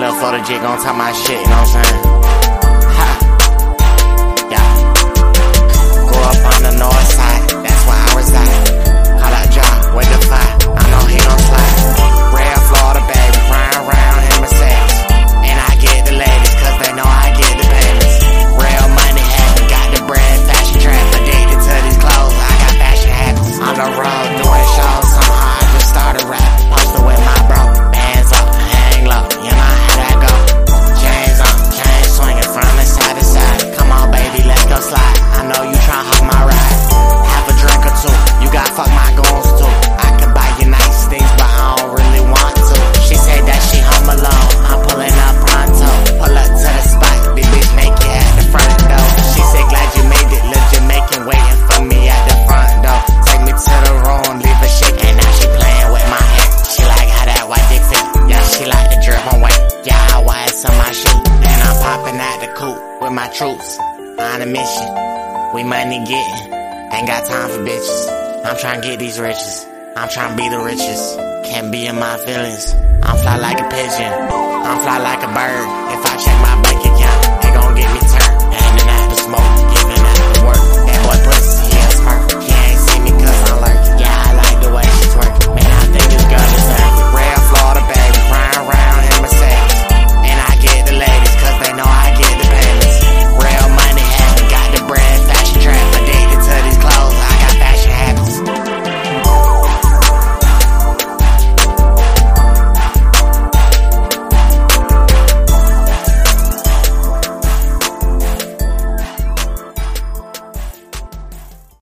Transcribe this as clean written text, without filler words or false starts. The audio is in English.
Little photo jig gon' talk my shit, you know what I'm saying? Ha. Yeah. Grew up on the north side, that's where I reside. Call out Ja with the fire, I know he gon' slide. Red Florida, baby, round in Mercedes. And I get the ladies, cause they know I get the payments. Real money habit, got the bread, fashion trap. Addicted to these clothes, I got fashion habits. On the road, doing shows, somehow I just started rapping. Posted with my bro, bands up, hang low, you know how that go. Chains on, chains swinging from the side to side. Come on baby, let's go slide. I know you tryna hug my ride. Have a drink or two, you got fuck my goons too. I can buy you nice things, but I don't really want to. She said that she home alone, I'm pulling up pronto. Pull up to the spot, the bitch naked at the front door. She said glad you made it, little Jamaican waiting for me at the front door. Take me to the room, leave her shaking, now she playing with my hair. She like how that white dick fit, yeah, she like the drip on weight. Yeah, I wires on my shoe, and I'm popping out the coop with my troops. On a mission, we money getting, ain't got time for bitches. I'm tryna get these riches, I'm tryna be the richest. Can't be in my feelings, I'm fly like a pigeon, I'm fly like a bird. If I check my